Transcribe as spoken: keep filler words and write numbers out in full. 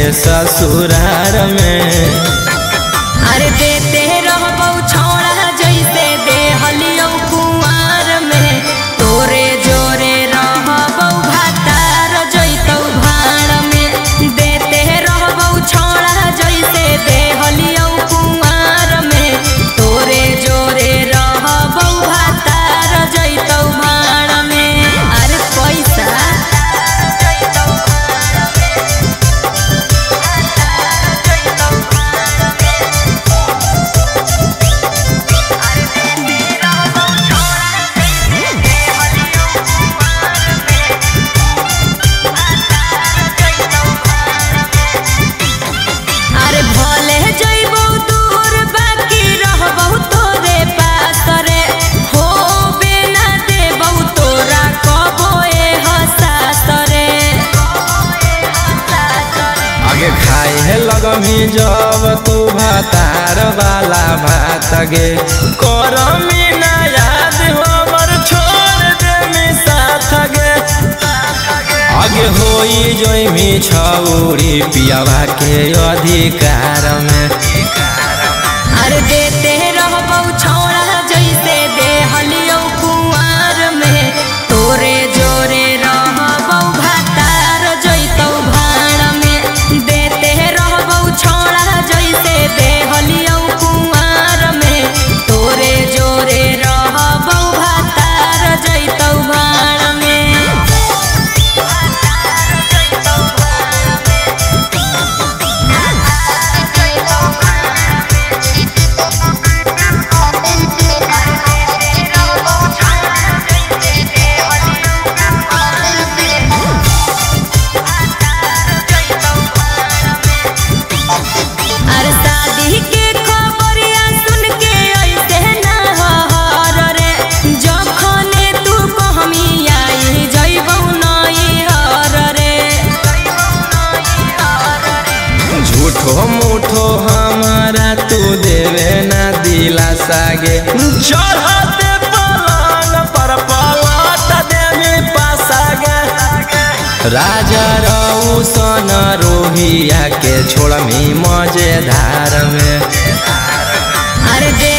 के ससुरार में। अरे देते रहबौ छौड़ा जैसे देहलियौ कुंवार में, तोरे जोरे रहबौ भातार जैतौ भाड़ में। देते रहबौ छौड़ा जैसे देहलियौ कुंवार में, तोरे जोरे रहबौ भातार जैतौ भाड़ में। अरे पैसा खाए लगमी जब तू भातार वाला भात गे, करमी ना याद हमर छोड़ दे मी साथ गे। आगे होई जोइमी छौरी पियावा के अधिकार में। अरे देते रहबौ छौड़ा जैसे देहलियौ कुंवार में, तोरे जोरे रहबौ भातार जैतौ भाड़ में। देते रहबौ छौड़ा जैसे देहलियौ कुंवार में, तोरे जोरे रहबौ भातार जैतौ भाड़ में। झूठो मूठो हमारा तू देवे ना दिलासा गे, चढ़ते पलंग पर पलट देवी पासा गे। राजा रौशन रोहिया के छोड़मी मजेदार में। अरे